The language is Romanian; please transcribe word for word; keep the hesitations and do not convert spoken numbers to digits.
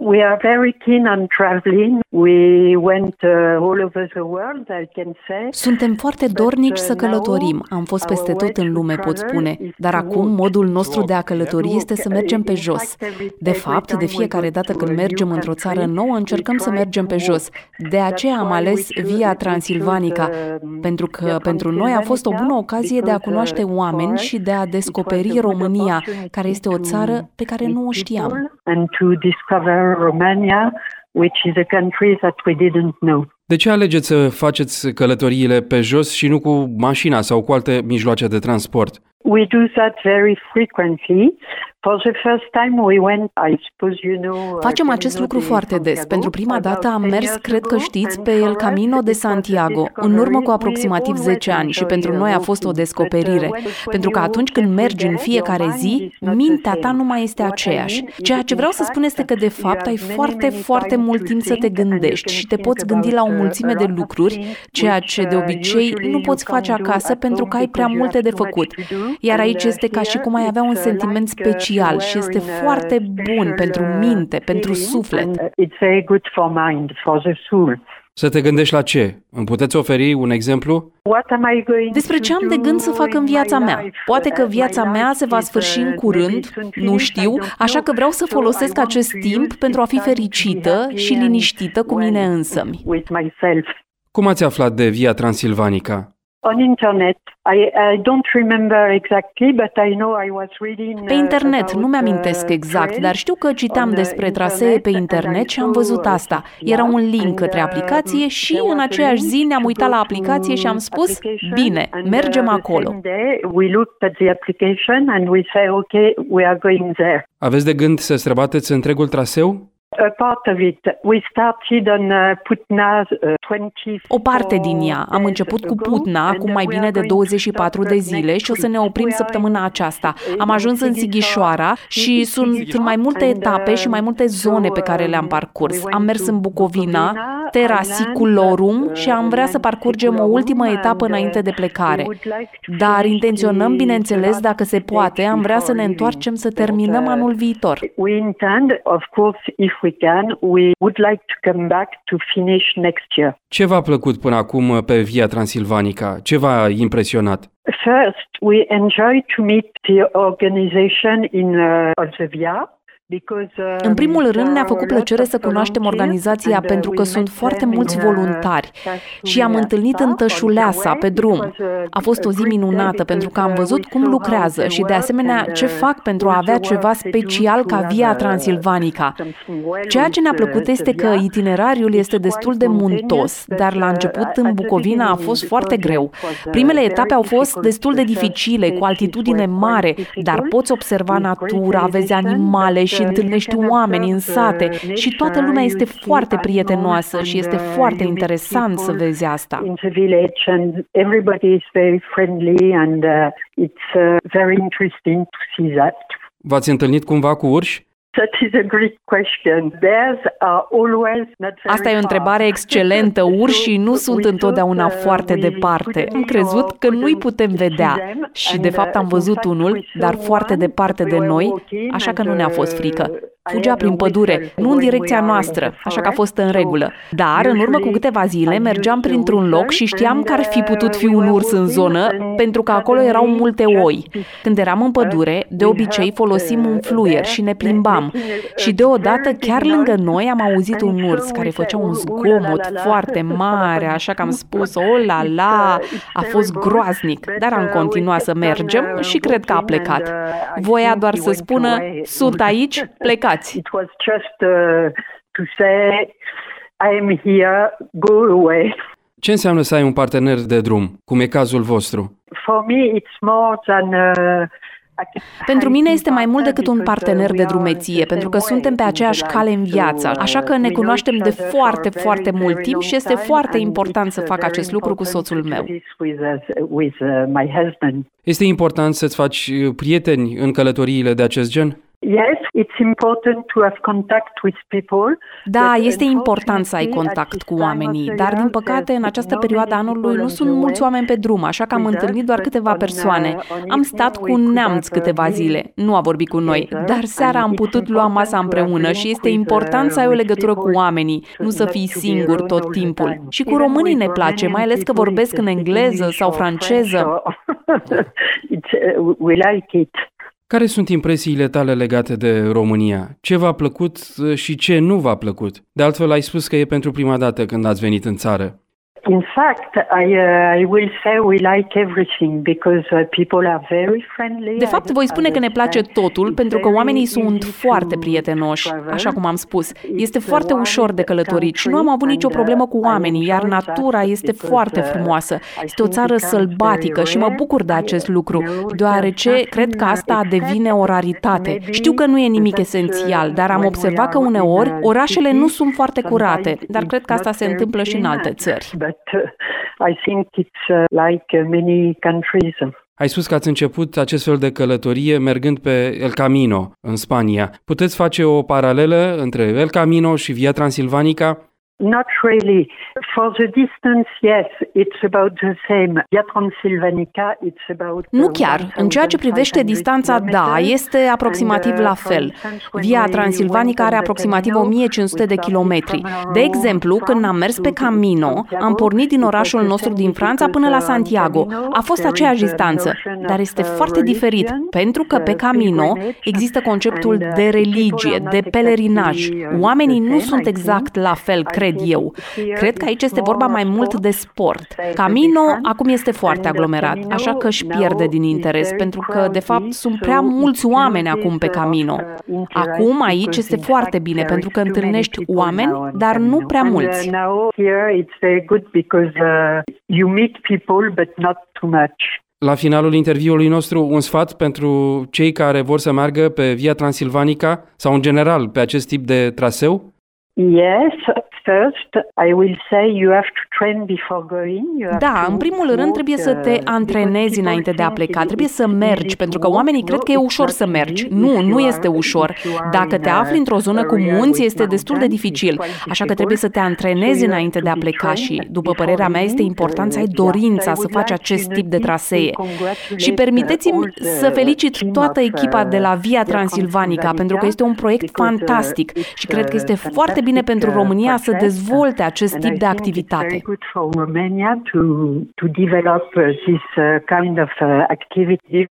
We are very keen on traveling. We went uh, all over the world, I can say. Suntem foarte dornici să călătorim. Am fost peste tot în lume, pot spune. Dar acum, modul nostru de a călători este să mergem pe jos. De fapt, de fiecare dată când mergem într-o țară nouă, încercăm să mergem pe jos. De aceea am ales Via Transilvanica, pentru că pentru noi a fost o bună ocazie de a cunoaște oameni și de a descoperi România, care este o țară pe care nu o știam. And to discover Romania, which is a country that we didn't know. De ce alegeți să faceți călătoriile pe jos și nu cu mașina sau cu alte mijloace de transport? We do that very frequently. For the first time we went, I suppose you know. Facem acest lucru foarte des. Pentru prima dată am mers, cred că știți, pe El Camino de Santiago, în urmă cu aproximativ zece ani și pentru noi a fost o descoperire. Pentru că atunci când mergi în fiecare zi, mintea ta nu mai este aceeași. Ceea ce vreau să spun este că de fapt ai foarte, foarte mult timp să te gândești și te poți gândi la o mulțime de lucruri, ceea ce de obicei nu poți face acasă pentru că ai prea multe de făcut. Iar aici este ca și cum ai avea un sentiment special și este foarte bun pentru minte, pentru suflet. Să te gândești la ce? Îmi puteți oferi un exemplu? Despre ce am de gând să fac în viața mea. Poate că viața mea se va sfârși în curând, nu știu, așa că vreau să folosesc acest timp pentru a fi fericită și liniștită cu mine însămi. Cum ați aflat de Via Transilvanica? On internet. I, I don't remember exactly, but I know I was reading. Pe internet, nu mi-amintesc exact, dar știu că citeam despre trasee pe internet și am văzut asta. Era un link către aplicație și în aceeași zi ne-am uitat la aplicație și am spus, bine, mergem acolo. We looked at the application and we say, okay, we are going there. Aveți de gând să străbateți întregul traseu? A part of it. We started on Putna douăzeci. O parte din ea. Am început cu Putna acum mai bine de douăzeci și patru de zile și o să ne oprim săptămâna aceasta. Am ajuns în Sighișoara și sunt mai multe etape și mai multe zone pe care le-am parcurs. Am mers în Bucovina, Terra Siculorum și am vrea să parcurgem o ultimă etapă înainte de plecare. Dar intenționăm, bineînțeles, dacă se poate, am vrea să ne întoarcem să terminăm anul viitor. We intend, of course, if we can, we would like to come back to finish next year. Ce v-a plăcut până acum pe Via Transilvanica? Ce v-a impresionat? First, we enjoy to meet the organization in uh, Olzevia. În primul rând, ne-a făcut plăcere să cunoaștem organizația pentru că sunt foarte mulți voluntari și am întâlnit în Tășuleasa, pe drum. A fost o zi minunată pentru că am văzut cum lucrează și de asemenea ce fac pentru a avea ceva special ca Via Transilvanica. Ceea ce ne-a plăcut este că itinerariul este destul de muntos, dar la început în Bucovina a fost foarte greu. Primele etape au fost destul de dificile, cu altitudine mare, dar poți observa natura, vezi animale și întâlnești oameni în sate și toată lumea este foarte prietenoasă și este foarte interesant să vezi asta. V-ați întâlnit cumva cu urși? Asta e o întrebare excelentă. Urșii nu sunt întotdeauna foarte departe. Am crezut că nu-i putem vedea și de fapt am văzut unul, dar foarte departe de noi, așa că nu ne-a fost frică. Fugea prin pădure, nu în direcția noastră, așa că a fost în regulă. Dar, în urmă cu câteva zile, mergeam printr-un loc și știam că ar fi putut fi un urs în zonă, pentru că acolo erau multe oi. Când eram în pădure, de obicei folosim un fluier și ne plimbam. Și deodată, chiar lângă noi, am auzit un urs care făcea un zgomot foarte mare, așa că am spus, o la la, a fost groaznic. Dar am continuat să mergem și cred că a plecat. Voia doar să spună, sunt aici, plecați. It was just uh, to say, I am here, go away. Ce înseamnă să ai un partener de drum, cum e cazul vostru? For me, it's more than uh, Pentru mine este mai mult decât un partener de drumeție, pentru că suntem pe aceeași cale în viață, așa că ne cunoaștem de foarte, foarte mult timp și este foarte important să fac acest lucru cu soțul meu. Este important să-ți faci prieteni în călătoriile de acest gen? Yes, it's important to have contact with people. Da, este important să ai contact cu oamenii, dar din păcate în această perioadă a anului nu sunt mulți oameni pe drum, așa că am întâlnit doar câteva persoane. Am stat cu un neamț câteva zile, nu a vorbit cu noi, dar seara am putut lua masa împreună și este important să ai o legătură cu oamenii, nu să fii singur tot timpul. Și cu românii ne place, mai ales că vorbesc în engleză sau franceză. We like it. Care sunt impresiile tale legate de România? Ce v-a plăcut și ce nu v-a plăcut? De altfel, ai spus că e pentru prima dată când ați venit în țară. In fact, I, uh, I will say we like everything because uh, people are very friendly. De fapt, voi spune că ne place totul pentru că oamenii sunt foarte prietenoși, așa cum am spus. Este foarte ușor de călătorit și nu am avut nicio problemă cu oamenii, iar natura este foarte frumoasă. Este o țară sălbatică și mă bucur de acest lucru, deoarece cred că asta devine o raritate. Știu că nu e nimic esențial, dar am observat că uneori orașele nu sunt foarte curate, dar cred că asta se întâmplă și în alte țări. I think it's like many countries. Ai spus că ați început acest fel de călătorie mergând pe El Camino, în Spania. Puteți face o paralelă între El Camino și Via Transilvanica? Not really. For the distance, yes, it's about the same. Via Transilvanica, it's about... Nu chiar. În ceea ce privește distanța, da, este aproximativ la fel. Via Transilvanica are aproximativ o mie cinci sute de kilometri. De exemplu, când am mers pe Camino, am pornit din orașul nostru din Franța până la Santiago. A fost aceeași distanță, dar este foarte diferit, pentru că pe Camino există conceptul de religie, de pelerinaj. Oamenii nu sunt exact la fel, cred eu. Cred că aici este vorba mai mult de sport. Camino acum este foarte aglomerat, așa că își pierde din interes, pentru că, de fapt, sunt prea mulți oameni acum pe Camino. Acum aici este foarte bine, pentru că întâlnești oameni, dar nu prea mulți. La finalul interviului nostru, un sfat pentru cei care vor să meargă pe Via Transilvanica sau, în general, pe acest tip de traseu? Yes, first I will say you have to train before going. Da, în primul rând trebuie să te antrenezi înainte de a pleca, trebuie să mergi, pentru că oamenii cred că e ușor să mergi. Nu, nu este ușor. Dacă te afli într-o zonă cu munți, este destul de dificil, așa că trebuie să te antrenezi înainte de a pleca și, după părerea mea, este important să ai dorința să faci acest tip de trasee. Și permiteți-mi să felicit toată echipa de la Via Transilvanica, pentru că este un proiect fantastic și cred că este foarte bine pentru România să dezvolte acest tip de activitate.